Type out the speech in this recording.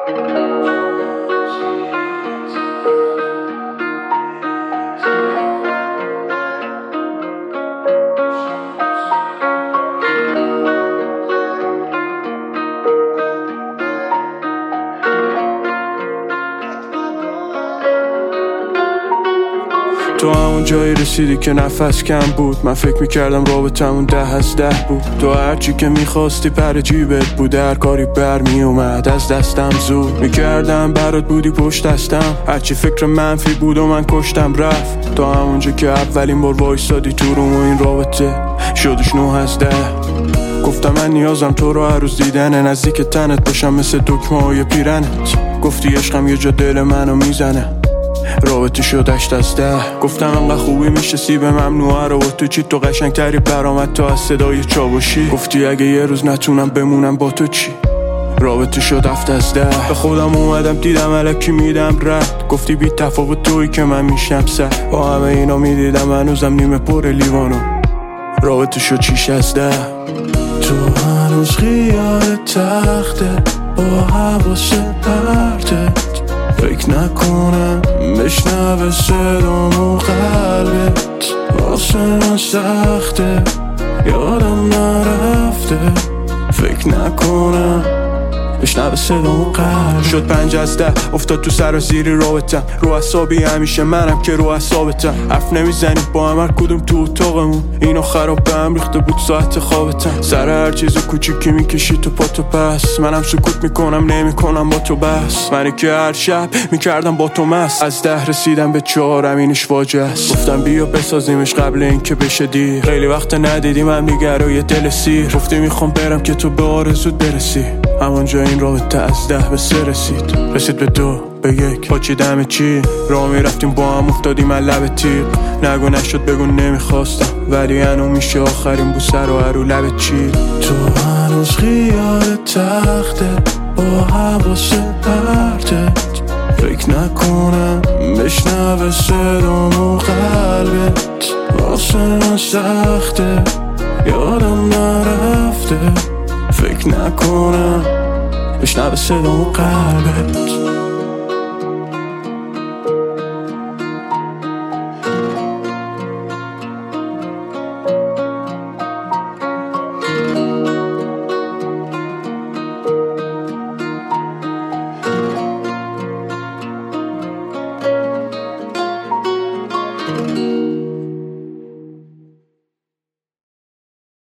تو همون جایی رسیدی که نفس کم بود. من فکر میکردم رابطمون 10 از 10 بود. تو هرچی که میخواستی پر جیبت بود. هر کاری برمی اومد از دستم زود میکردم برات بودی پشت دستم. هرچی فکر منفی بود و من کشتم رفت. تو همونجا که اولین بار وایسادی تو روم و این رابطه شدش 9 از 10. گفتم من نیازم تو رو هر روز دیدنه، نزدیک تنت باشم مثل دکمه های پیرنت. گفتی عشقم یه جا دل منو میزنه، رابطه شد 8 از 10. گفتم انقدر خوبی میشه سیب ممنوعه رو تو چی؟ تو قشنگ تری برآمد تو از صدای چاوشی. گفتی اگه یه روز نتونم بمونم با تو چی؟ رابطه شد 7 از 10. به خودم اومدم دیدم الکی میدم رد. گفتی بی تفاوت تویی که من میشم سر. با همه اینا میدیدم هنوزم نیمه پر لیوانو. رابطه شد 6 از 10. تو هنوز خیال تخته با حواس پرتت. فکر نکنم بشنوه صدام و قلبت. واسه من سخته یادم نرفته. فکر نکنم بشنوه صدام و قلبت. شد 5 از 10. افتاد تو سر و زیری رابطم. رو اعصابی همیشه منم که رو اعصابتم. حرف نمیزنیم با هم هر کدوم تو اتاقمون. اینو خراب به هم ریخته بود ساعت خوابتم. سر هر چیز کوچیکی میکشی تو پاتو پس. منم سکوت میکنم نمیکنم با تو بس. منی که هر شب میکردم با تو مست. از 10 رسیدم به 4 اینش فاجعه است. گفتم بیا بسازیمش قبل اینکه بشه دیر. خیلی وقت ندیدیم هم دیگه رو یه دل سیر. گفتی میخوام برم که تو به آرزوت برسی. همونجا این رابطه از 10 به 3 رسید به 2 به 1. پاچیدم چی راه میرفتیم با هم افتادیم من لب تیغ. نگو نشد بگو نمیخواستم ولی انو میشه آخرین بوسه رو لب چی. تو هنوز خیال تخته با حواس پرتت. فکر نکنم بشنوه صدام و قلبت. واسه من سخته یادم نرفته. فکر نکنم بشنوه صدام و قلبت.